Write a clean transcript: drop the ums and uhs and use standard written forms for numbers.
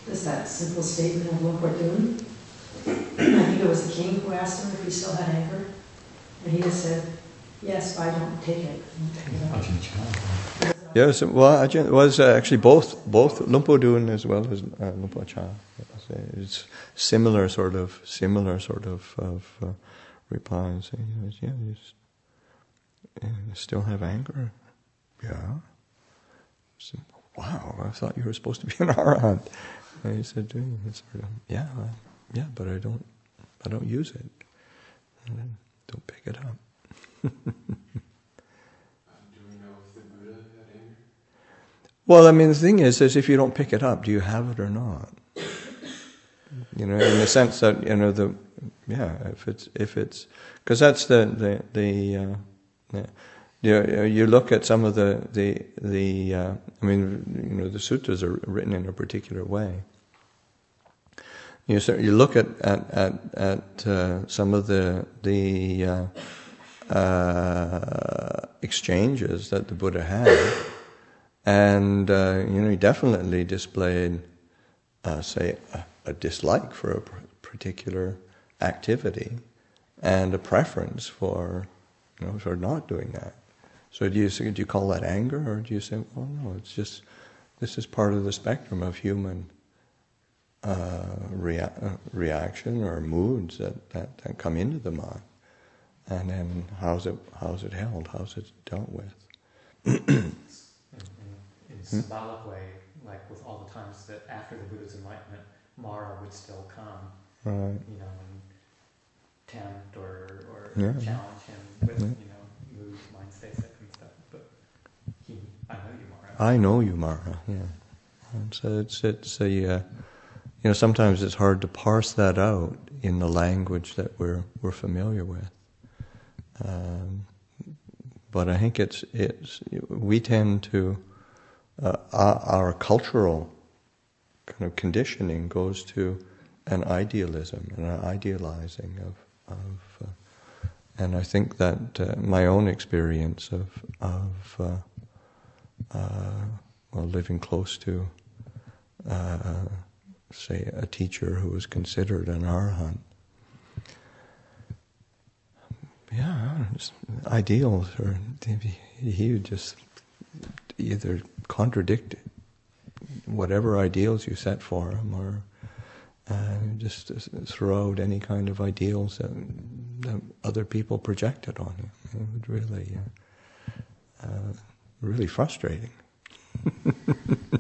Just that simple statement of Lumpur Dun. I think it was the king who asked him if he still had anger. And he just said, yes, but I don't take it. Yes, well, Ajahn was actually both Lumpur Dun as well as Lumpur Cha. It's similar sort of replies. Yeah, you still have anger? Yeah. So, wow, I thought you were supposed to be an arahant. And he said, yeah, but I don't use it. Don't pick it up. Do we know if the Buddha had anger? Well, I mean, the thing is if you don't pick it up, do you have it or not? In the sense that if it's because that's you look at some of the sutras are written in a particular way. You look at some of the exchanges that the Buddha had, and he definitely displayed, say, a dislike for a particular activity, and a preference for not doing that. So do you call that anger, or do you say, well, no, it's just this is part of the spectrum of human reaction or moods that come into the mind, and then how's it held? How's it dealt with? In symbolic way, like with all the times that after the Buddha's enlightenment, Mara would still come, right. And tempt or Yeah. challenge him with moods, mind states, that kind of stuff. But I know you, Mara. I know you, Mara. Yeah. And so it's a sometimes it's hard to parse that out in the language that we're familiar with. But I think we tend to our cultural kind of conditioning goes to an idealism and an idealizing of and I think that my own experience of living close to say a teacher who was considered an arahant. Yeah, ideals, or he would just either contradict whatever ideals you set for him, or just throw out any kind of ideals that other people projected on him. It was really frustrating.